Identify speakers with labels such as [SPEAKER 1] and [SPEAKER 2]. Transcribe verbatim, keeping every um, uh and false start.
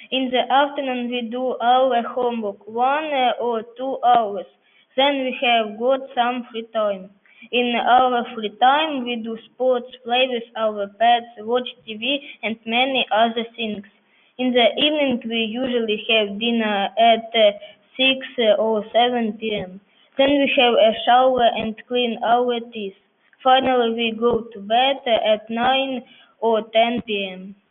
[SPEAKER 1] In the afternoon we do our homework one uh, or two hours. Then we have got some free time. In our free time we do sports, play with our pets, watch T V and many other things. In the evening we usually have dinner at uh, six or seven p m. Then we have a shower and clean our teeth. Finally we go to bed at nine or ten p m.